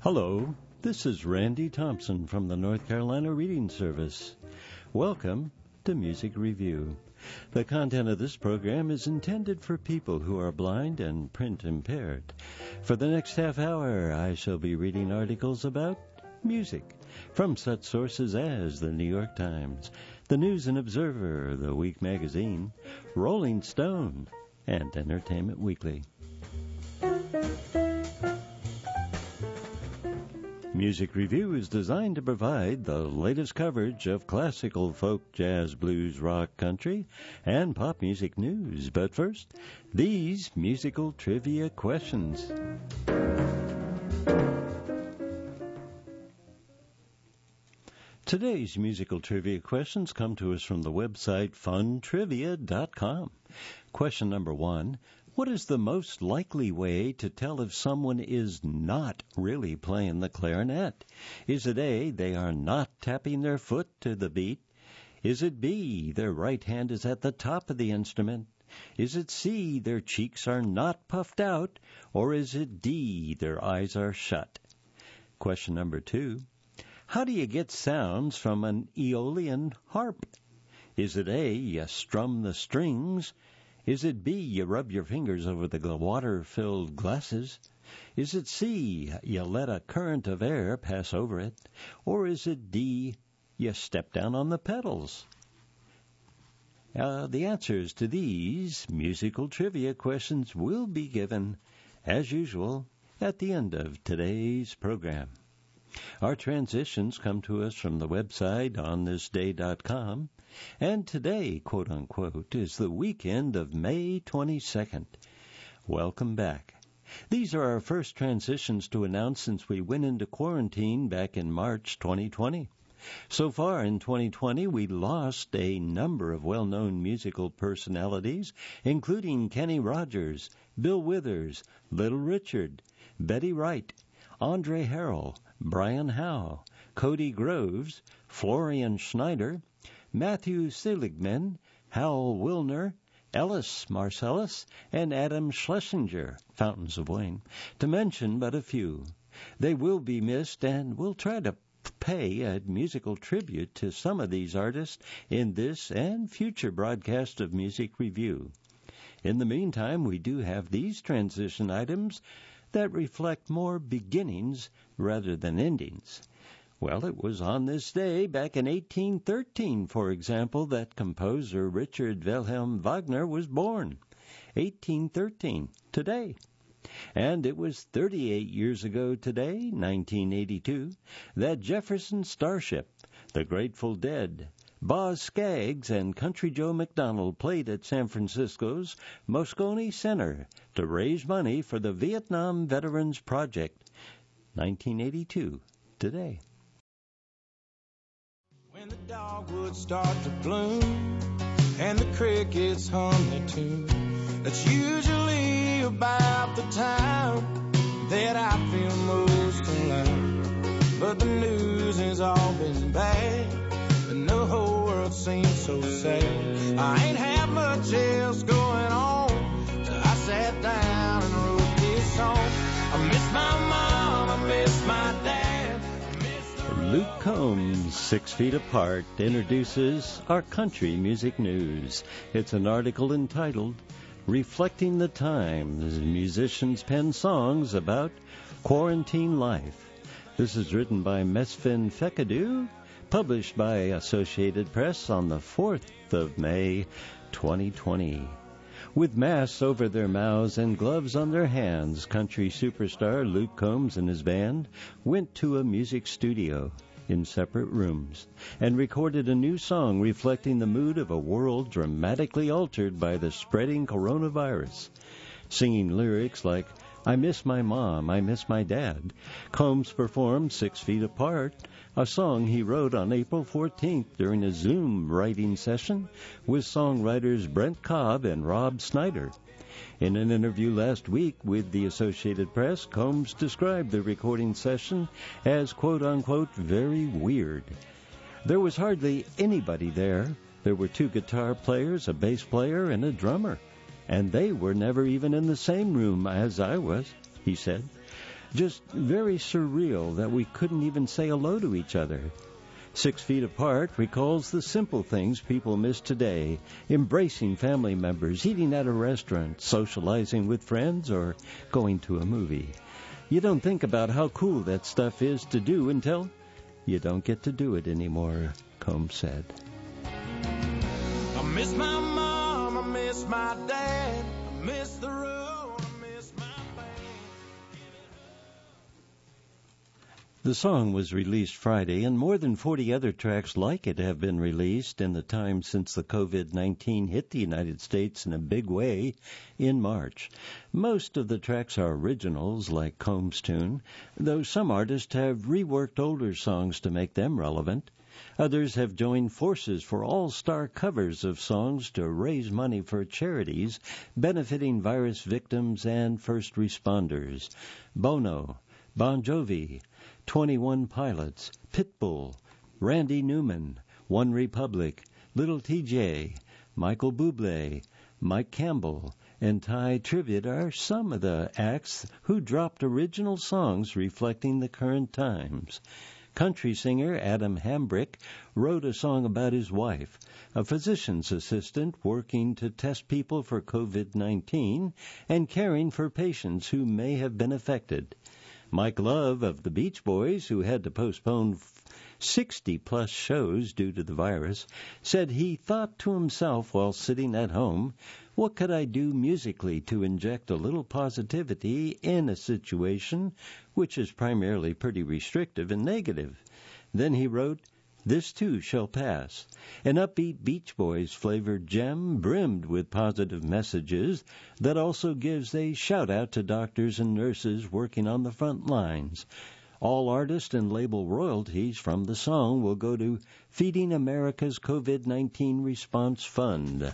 Hello, this is Randy Thompson from the North Carolina Reading Service. Welcome to Music Review. The content of this program is intended for people who are blind and print impaired. For the next half hour, I shall be reading articles about music from such sources as the New York Times, the News and Observer, the Week Magazine, Rolling Stone, and Entertainment Weekly. Music Review is designed to provide the latest coverage of classical, folk, jazz, blues, rock, country, and pop music news. But first, these musical trivia questions. Today's musical trivia questions come to us from the website funtrivia.com. Question number 1. What is the most likely way to tell if someone is not really playing the clarinet? Is it A, they are not tapping their foot to the beat? Is it B, their right hand is at the top of the instrument? Is it C, their cheeks are not puffed out? Or is it D, their eyes are shut? Question number 2. How do you get sounds from an Aeolian harp? Is it A, you strum the strings? Is it B, you rub your fingers over the water-filled glasses? Is it C, you let a current of air pass over it? Or is it D, you step down on the pedals? The answers to these musical trivia questions will be given, as usual, at the end of today's program. Our transitions come to us from the website onthisday.com, and today, quote-unquote, is the weekend of May 22nd. Welcome back. These are our first transitions to announce since we went into quarantine back in March 2020. So far in 2020, we lost a number of well-known musical personalities, including Kenny Rogers, Bill Withers, Little Richard, Betty Wright, Andre Harrell, Brian Howe, Cody Groves, Florian Schneider, Matthew Seligman, Hal Wilner, Ellis Marcellus, and Adam Schlesinger, Fountains of Wayne, to mention but a few. They will be missed, and we'll try to pay a musical tribute to some of these artists in this and future broadcast of Music Review. In the meantime, we do have these transition items that reflect more beginnings rather than endings. Well, it was on this day, back in 1813, for example, that composer Richard Wilhelm Wagner was born. 1813, today. And it was 38 years ago today, 1982, that Jefferson Starship, the Grateful Dead, Boz Scaggs, and Country Joe McDonald played at San Francisco's Moscone Center to raise money for the Vietnam Veterans Project. 1982, today. When the dogwoods start to bloom and the crickets hum their tune, that's usually about the time that I feel most alive. But the news has all been bad, and the whole world seems so sad. I ain't had much else going on, so I sat down and wrote this song. I miss my mom, I miss my dad, I miss the Luke Combs, 6 Feet Apart, introduces our country music news. It's an article entitled Reflecting the Times. Musicians pen songs about quarantine life. This is written by Mesfin Fekadu, published by Associated Press on the 4th of May, 2020. With masks over their mouths and gloves on their hands, country superstar Luke Combs and his band went to a music studio in separate rooms and recorded a new song reflecting the mood of a world dramatically altered by the spreading coronavirus. Singing lyrics like, I miss my mom, I miss my dad, Combs performed 6 Feet Apart, a song he wrote on April 14th during a Zoom writing session with songwriters Brent Cobb and Rob Snyder. In an interview last week with the Associated Press, Combs described the recording session as, quote-unquote, very weird. There was hardly anybody there. There were 2 guitar players, a bass player, and a drummer. And they were never even in the same room as I was, he said. Just very surreal that we couldn't even say hello to each other. 6 Feet Apart recalls the simple things people miss today, embracing family members, eating at a restaurant, socializing with friends, or going to a movie. You don't think about how cool that stuff is to do until you don't get to do it anymore, Combs said. I miss my mom, I miss my dad, I miss the road, I miss my band. The song was released Friday, and more than 40 other tracks like it have been released in the time since the COVID-19 hit the United States in a big way in March. Most of the tracks are originals, like Combs' tune, though some artists have reworked older songs to make them relevant. Others have joined forces for all-star covers of songs to raise money for charities benefiting virus victims and first responders. Bono, Bon Jovi, 21 Pilots, Pitbull, Randy Newman, One Republic, Little TJ, Michael Bublé, Mike Campbell, and Ty Tribbett are some of the acts who dropped original songs reflecting the current times. Country singer Adam Hambrick wrote a song about his wife, a physician's assistant working to test people for COVID-19 and caring for patients who may have been affected. Mike Love of the Beach Boys, who had to postpone 60-plus shows due to the virus, said he thought to himself while sitting at home, what could I do musically to inject a little positivity in a situation which is primarily pretty restrictive and negative? Then he wrote, This Too Shall Pass, an upbeat Beach Boys-flavored gem brimmed with positive messages that also gives a shout-out to doctors and nurses working on the front lines. All artist and label royalties from the song will go to Feeding America's COVID-19 Response Fund.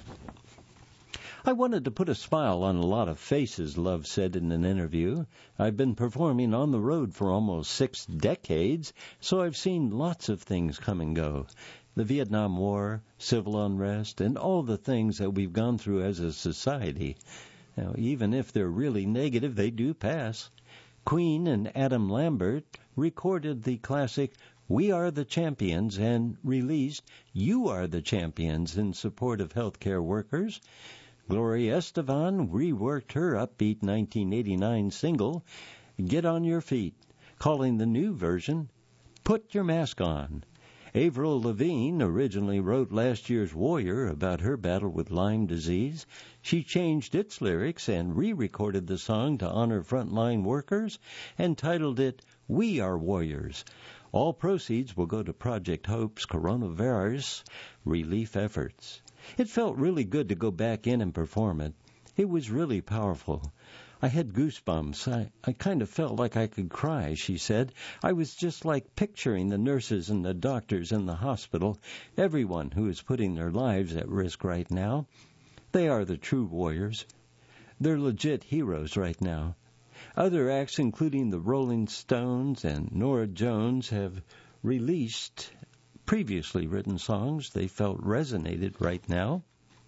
I wanted to put a smile on a lot of faces, Love said in an interview. I've been performing on the road for almost 6 decades, so I've seen lots of things come and go. The Vietnam War, civil unrest, and all the things that we've gone through as a society. Now, even if they're really negative, they do pass. Queen and Adam Lambert recorded the classic We Are the Champions and released You Are the Champions in support of healthcare workers. Gloria Estefan reworked her upbeat 1989 single, Get on Your Feet, calling the new version, Put Your Mask On. Avril Lavigne originally wrote last year's Warrior about her battle with Lyme disease. She changed its lyrics and re-recorded the song to honor frontline workers and titled it We Are Warriors. All proceeds will go to Project Hope's coronavirus relief efforts. It felt really good to go back in and perform it. It was really powerful. I had goosebumps. I kind of felt like I could cry, she said. I was just like picturing the nurses and the doctors in the hospital, everyone who is putting their lives at risk right now. They are the true warriors. They're legit heroes right now. Other acts, including the Rolling Stones and Norah Jones, have released previously written songs they felt resonated right now.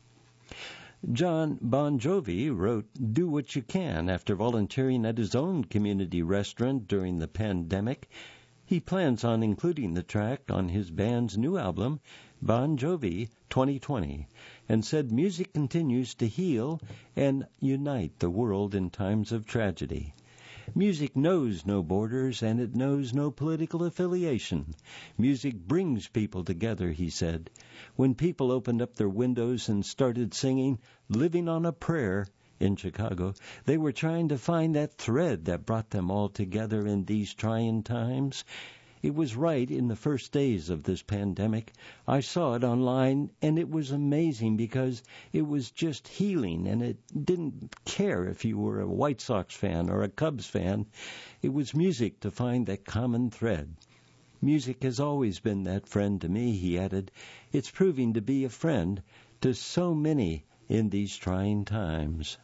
John Bon Jovi wrote Do What You Can after volunteering at his own community restaurant during the pandemic. He plans on including the track on his band's new album, Bon Jovi 2020, and said music continues to heal and unite the world in times of tragedy. Music knows no borders, and it knows no political affiliation. Music brings people together, he said. When people opened up their windows and started singing Living on a Prayer in Chicago, they were trying to find that thread that brought them all together in these trying times. It was right in the first days of this pandemic. I saw it online, and it was amazing because it was just healing, and it didn't care if you were a White Sox fan or a Cubs fan. It was music to find that common thread. Music has always been that friend to me, he added. It's proving to be a friend to so many in these trying times.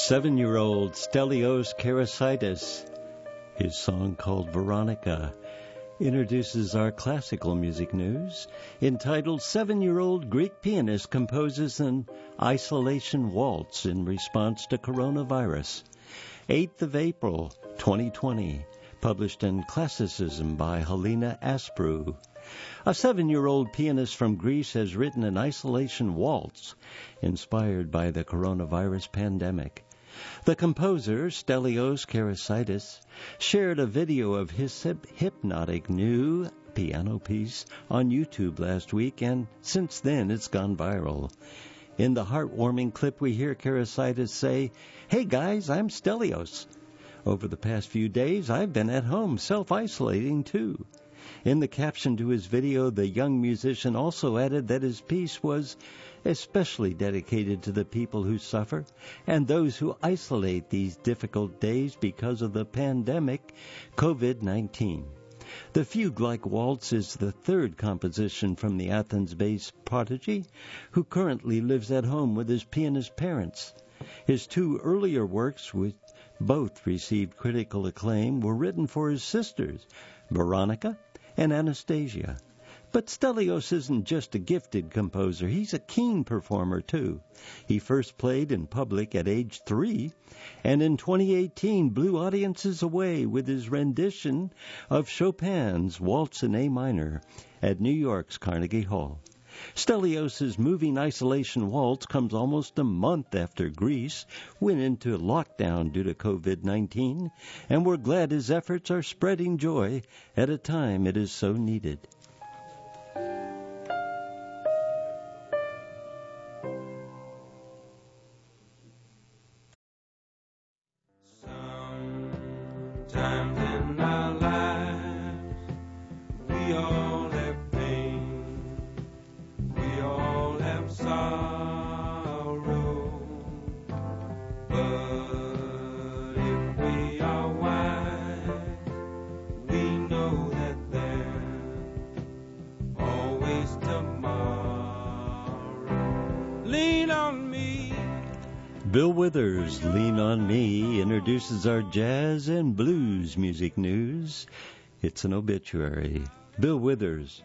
7-year-old Stelios Karasaitis. His song called Veronica introduces our classical music news, entitled 7-year-old Greek pianist composes an isolation waltz in response to coronavirus. 8th of April, 2020, published in Classicism by Helena Asprou. A 7-year-old pianist from Greece has written an isolation waltz inspired by the coronavirus pandemic. The composer, Stelios Karasaitis, shared a video of his hypnotic new piano piece on YouTube last week, and since then it's gone viral. In the heartwarming clip, we hear Karasaitis say, "Hey guys, I'm Stelios. Over the past few days, I've been at home self-isolating too." In the caption to his video, the young musician also added that his piece was especially dedicated to the people who suffer and those who isolate these difficult days because of the pandemic COVID-19. The Fugue-like Waltz is the third composition from the Athens-based prodigy, who currently lives at home with his pianist parents. His two earlier works, which both received critical acclaim, were written for his sisters, Veronica and Anastasia. But Stelios isn't just a gifted composer. He's a keen performer, too. He first played in public at age 3, and in 2018 blew audiences away with his rendition of Chopin's Waltz in A minor at New York's Carnegie Hall. Stelios' moving isolation waltz comes almost a month after Greece went into lockdown due to COVID-19, and we're glad his efforts are spreading joy at a time it is so needed. Sometimes in our lives, we all have pain, we all have sorrow, but if we are wise, we know that there's always tomorrow. Lean on me. Bill Withers' Lean on Me introduces our jazz and blues music news. It's an obituary. Bill Withers,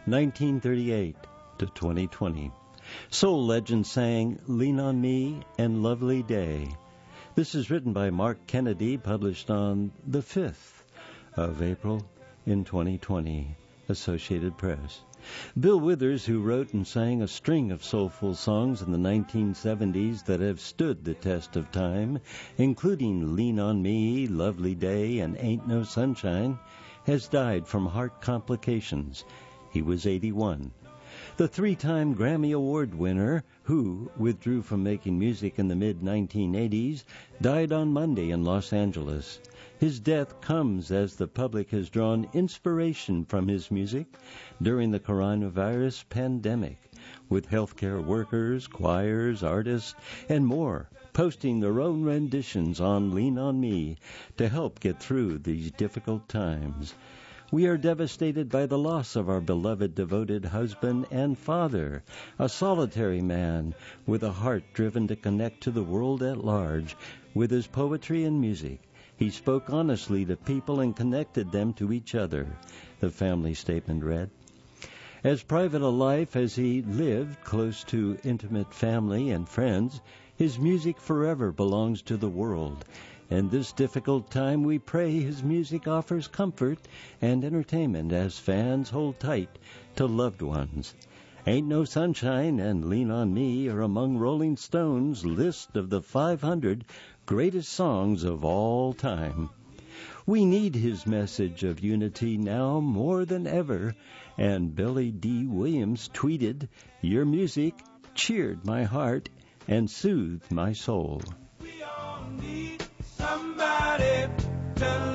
1938 to 2020. Soul legend sang Lean on Me and Lovely Day. This is written by Mark Kennedy, published on the 5th of April in 2020. Associated Press. Bill Withers, who wrote and sang a string of soulful songs in the 1970s that have stood the test of time, including Lean on Me, Lovely Day, and Ain't No Sunshine, has died from heart complications. He was 81. The 3-time Grammy Award winner, who withdrew from making music in the mid-1980s, died on Monday in Los Angeles. His death comes as the public has drawn inspiration from his music during the coronavirus pandemic, with healthcare workers, choirs, artists, and more posting their own renditions on Lean on Me to help get through these difficult times. We are devastated by the loss of our beloved, devoted husband and father, a solitary man with a heart driven to connect to the world at large with his poetry and music. He spoke honestly to people and connected them to each other, the family statement read. As private a life as he lived, close to intimate family and friends, his music forever belongs to the world. In this difficult time, we pray his music offers comfort and entertainment as fans hold tight to loved ones. Ain't No Sunshine and Lean on Me are among Rolling Stone's list of the 500 greatest songs of all time. We need his message of unity now more than ever, and Billy D. Williams tweeted, "Your music cheered my heart and soothed my soul." We all need somebody to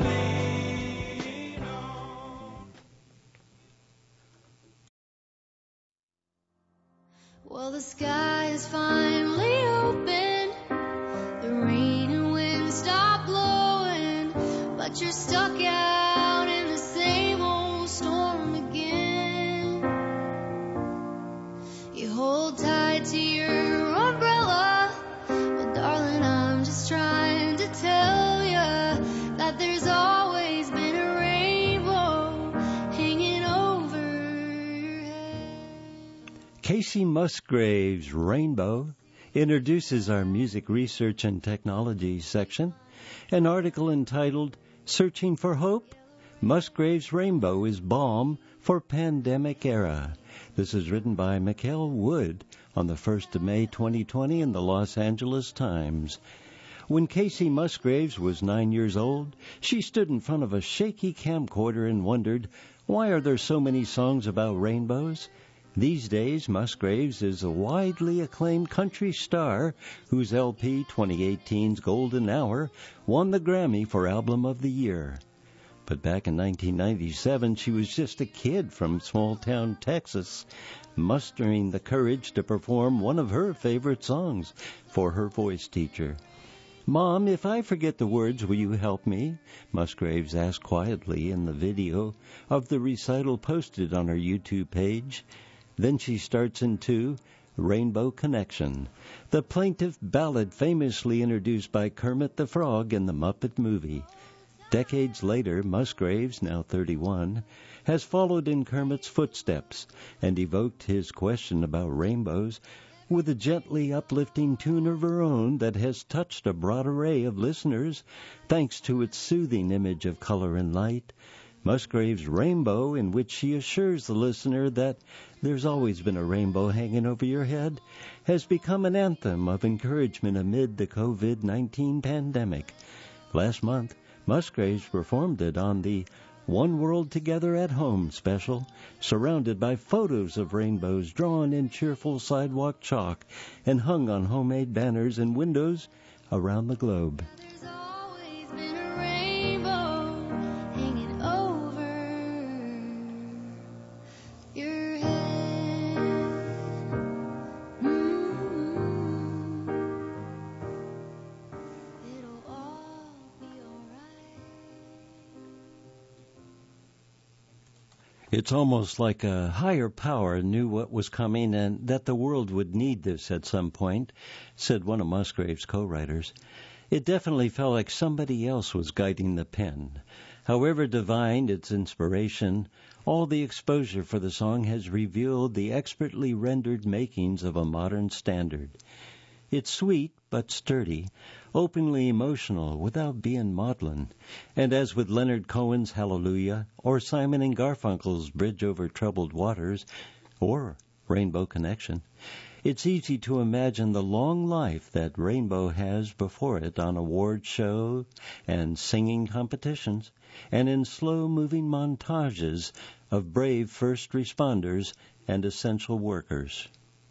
lean on. Well, the sky is finally open, the rain and wind stop blowing, but you're stuck out in the same old storm again. You hold tight to your umbrella, well, darling, I'm just trying Casey Musgrave's Rainbow introduces our music research and technology section. An article entitled Searching for Hope? Musgrave's Rainbow is Balm for Pandemic Era. This is written by Mikhail Wood on the 1st of May 2020 in the Los Angeles Times. When Casey Musgraves was 9 years old, she stood in front of a shaky camcorder and wondered, why are there so many songs about rainbows? These days, Musgraves is a widely acclaimed country star whose LP 2018's Golden Hour won the Grammy for Album of the Year. But back in 1997, she was just a kid from small-town Texas, mustering the courage to perform one of her favorite songs for her voice teacher. "Mom, if I forget the words, will you help me?" Musgraves asked quietly in the video of the recital posted on her YouTube page. Then she starts into Rainbow Connection, the plaintive ballad famously introduced by Kermit the Frog in the Muppet movie. Decades later, Musgraves, now 31, has followed in Kermit's footsteps and evoked his question about rainbows with a gently uplifting tune of her own that has touched a broad array of listeners thanks to its soothing image of color and light. Musgrave's Rainbow, in which she assures the listener that there's always been a rainbow hanging over your head, has become an anthem of encouragement amid the COVID-19 pandemic. Last month, Musgraves performed it on the One World Together at Home special, surrounded by photos of rainbows drawn in cheerful sidewalk chalk and hung on homemade banners and windows around the globe. There's always been a rainbow hanging over your head. It'll all be alright. It's almost like a higher power knew what was coming and that the world would need this at some point, said one of Musgrave's co-writers. It definitely felt like somebody else was guiding the pen. However divine its inspiration, all the exposure for the song has revealed the expertly rendered makings of a modern standard. It's sweet but sturdy, openly emotional without being maudlin, and as with Leonard Cohen's Hallelujah, or Simon and Garfunkel's Bridge Over Troubled Waters, or Rainbow Connection, it's easy to imagine the long life that Rainbow has before it on award show and singing competitions, and in slow-moving montages of brave first responders and essential workers.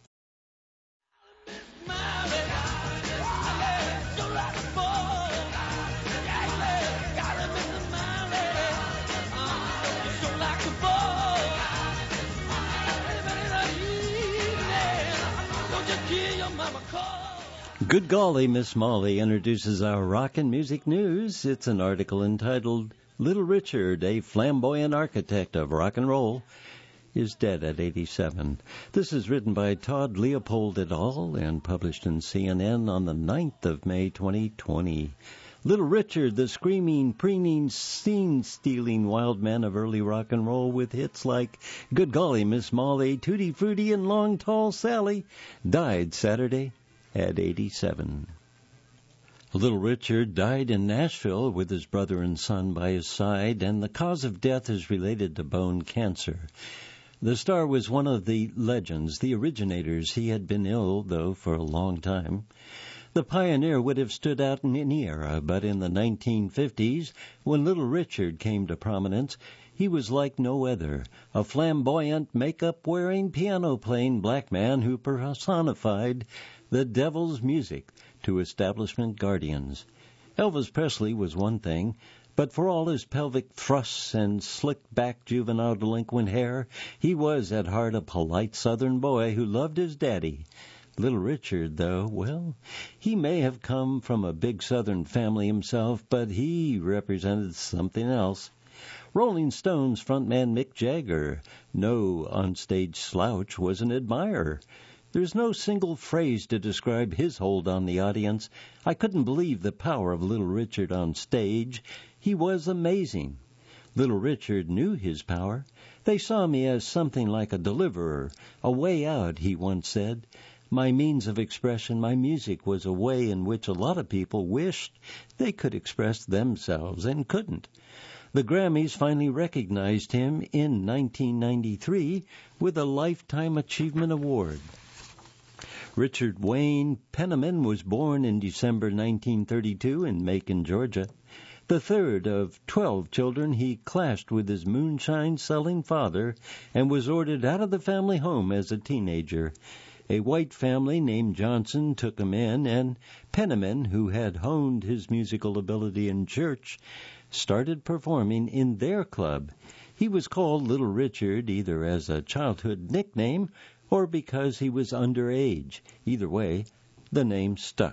Good golly, Miss Molly introduces our rock and music news. It's an article entitled Little Richard, a flamboyant architect of rock and roll, is dead at 87. This is written by Todd Leopold et al. And published in CNN on the 9th of May 2020. Little Richard, the screaming, preening, scene-stealing wild man of early rock and roll with hits like Good Golly, Miss Molly, Tutti Frutti, and Long Tall Sally, died Saturday at 87. Little Richard died in Nashville with his brother and son by his side, and the cause of death is related to bone cancer. The star was one of the legends, the originators. He had been ill, though, for a long time. The pioneer would have stood out in any era, but in the 1950s, when Little Richard came to prominence, he was like no other, a flamboyant, makeup-wearing, piano-playing black man who personified the devil's music to establishment guardians. Elvis Presley was one thing, but for all his pelvic thrusts and slick-back juvenile delinquent hair, he was at heart a polite Southern boy who loved his daddy. Little Richard, though, well, he may have come from a big Southern family himself, but he represented something else. Rolling Stones frontman Mick Jagger, no onstage slouch, was an admirer. There's no single phrase to describe his hold on the audience. I couldn't believe the power of Little Richard on stage. He was amazing. Little Richard knew his power. They saw me as something like a deliverer, a way out, he once said. My means of expression, my music, was a way in which a lot of people wished they could express themselves and couldn't. The Grammys finally recognized him in 1993 with a Lifetime Achievement Award. Richard Wayne Penniman was born in December 1932 in Macon, Georgia. The third of 12 children, he clashed with his moonshine-selling father and was ordered out of the family home as a teenager. A white family named Johnson took him in, and Penniman, who had honed his musical ability in church, started performing in their club. He was called Little Richard either as a childhood nickname or because he was underage. Either way, the name stuck.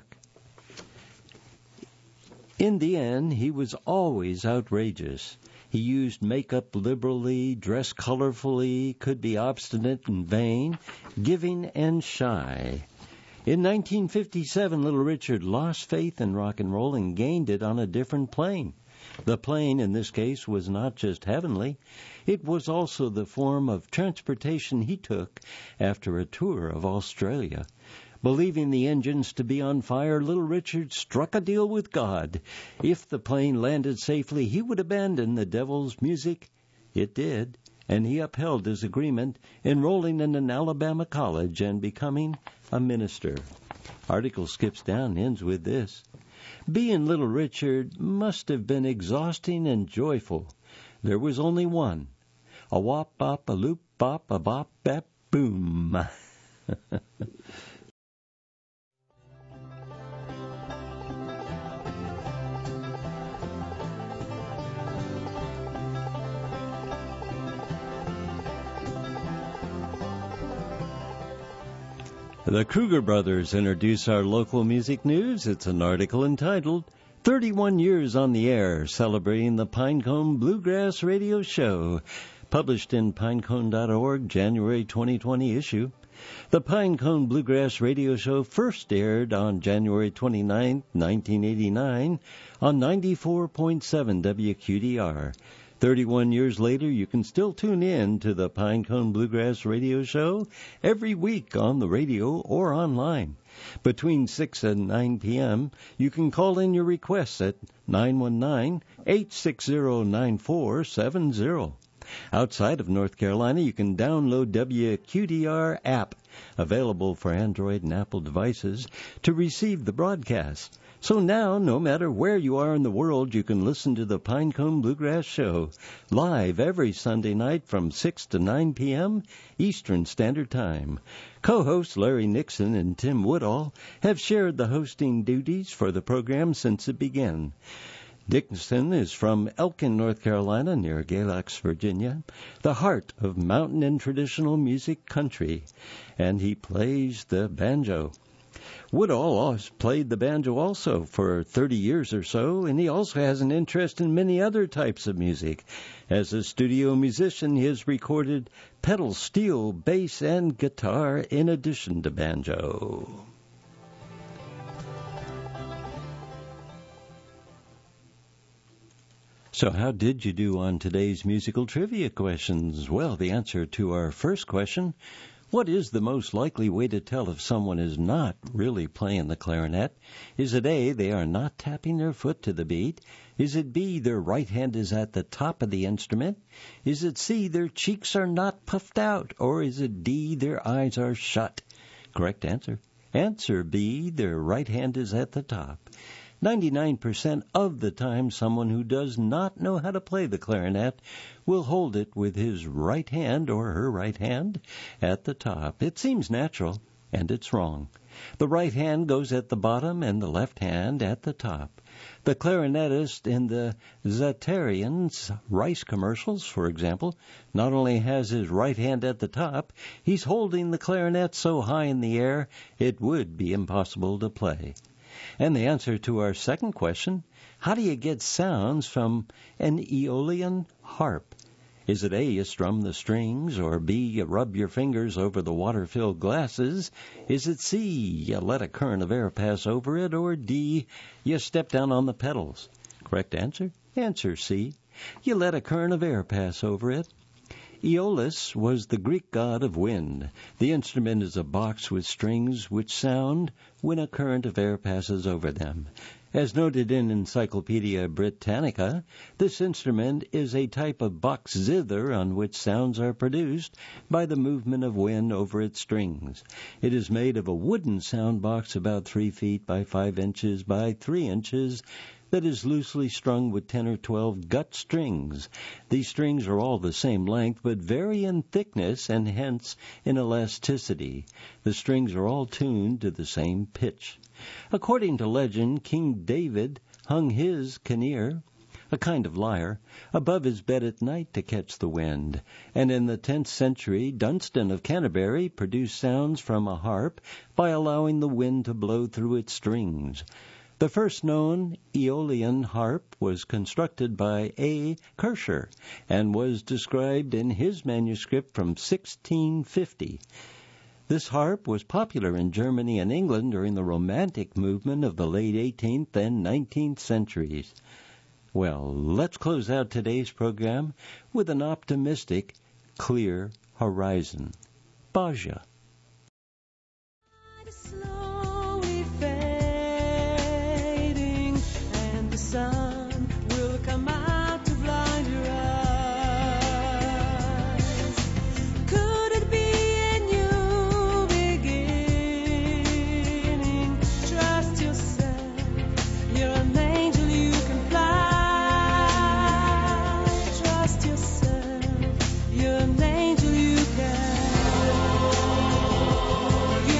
In the end, he was always outrageous. He used makeup liberally, dressed colorfully, could be obstinate and vain, giving and shy. In 1957, Little Richard lost faith in rock and roll and gained it on a different plane. The plane, in this case, was not just heavenly. It was also the form of transportation he took after a tour of Australia. Believing the engines to be on fire, Little Richard struck a deal with God. If the plane landed safely, he would abandon the devil's music. It did, and he upheld his agreement, enrolling in an Alabama college and becoming a minister. Article skips down, ends with this. Being Little Richard must have been exhausting and joyful. There was only one. A wop bop, a loop bop, a bop bap boom. The Kruger Brothers introduce our local music news. It's an article entitled 31 Years on the Air, celebrating the Pinecone Bluegrass Radio Show, published in pinecone.org, January 2020 issue. The Pinecone Bluegrass Radio Show first aired on January 29, 1989, on 94.7 WQDR. 31 years later, you can still tune in to the Pinecone Bluegrass Radio Show every week on the radio or online. Between 6 and 9 p.m., you can call in your requests at 919-860-9470. Outside of North Carolina, you can download WQDR app, available for Android and Apple devices, to receive the broadcast. So now, no matter where you are in the world, you can listen to the Pinecone Bluegrass Show live every Sunday night from 6 to 9 p.m. Eastern Standard Time. Co-hosts Larry Nixon and Tim Woodall have shared the hosting duties for the program since it began. Dickinson is from Elkin, North Carolina, near Galax, Virginia, the heart of mountain and traditional music country, and he plays the banjo. Woodall has played the banjo also for 30 years or so, and he also has an interest in many other types of music. As a studio musician, he has recorded pedal steel, bass, and guitar in addition to banjo. So how did you do on today's musical trivia questions? Well, the answer to our first question, what is the most likely way to tell if someone is not really playing the clarinet? Is it A, they are not tapping their foot to the beat? Is it B, their right hand is at the top of the instrument? Is it C, their cheeks are not puffed out? Or is it D, their eyes are shut? Correct answer. Answer B, their right hand is at the top. 99% of the time, someone who does not know how to play the clarinet will hold it with his right hand or her right hand at the top. It seems natural, and it's wrong. The right hand goes at the bottom and the left hand at the top. The clarinetist in the Zatarain's rice commercials, for example, not only has his right hand at the top, he's holding the clarinet so high in the air it would be impossible to play. And the answer to our second question, how do you get sounds from an Aeolian harp? Is it A, you strum the strings, or B, you rub your fingers over the water-filled glasses? Is it C, you let a current of air pass over it, or D, you step down on the pedals? Correct answer? Answer C. You let a current of air pass over it. Aeolus was the Greek god of wind. The instrument is a box with strings which sound when a current of air passes over them. As noted in Encyclopedia Britannica, this instrument is a type of box zither on which sounds are produced by the movement of wind over its strings. It is made of a wooden sound box about 3 feet by 5 inches by 3 inches that is loosely strung with 10 or 12 gut strings. These strings are all the same length, but vary in thickness and hence in elasticity. The strings are all tuned to the same pitch. According to legend, King David hung his kinnear, a kind of lyre, above his bed at night to catch the wind. And in the 10th century, Dunstan of Canterbury produced sounds from a harp by allowing the wind to blow through its strings. The first known Aeolian harp was constructed by A. Kircher and was described in his manuscript from 1650. This harp was popular in Germany and England during the Romantic movement of the late 18th and 19th centuries. Well, let's close out today's program with an optimistic, clear horizon. Baja. Sun will come out to blind your eyes. Could it be a new beginning? Trust yourself, you're an angel, you can fly. Trust yourself, you're an angel, you can. All you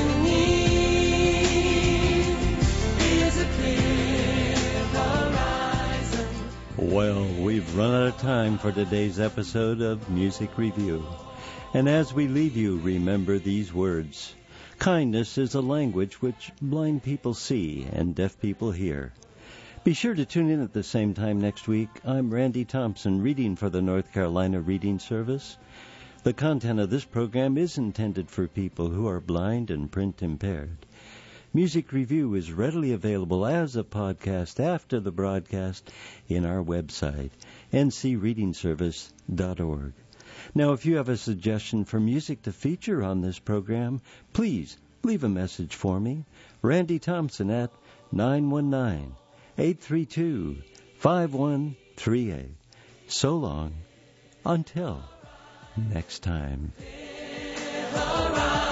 need is a clear horizon. Well, we've run out of time for today's episode of Music Review. And as we leave you, remember these words. Kindness is a language which blind people see and deaf people hear. Be sure to tune in at the same time next week. I'm Randy Thompson, reading for the North Carolina Reading Service. The content of this program is intended for people who are blind and print impaired. Music Review is readily available as a podcast after the broadcast in our website, ncreadingservice.org. Now, if you have a suggestion for music to feature on this program, please leave a message for me. Randy Thompson at 919-832-5138. So long, until next time.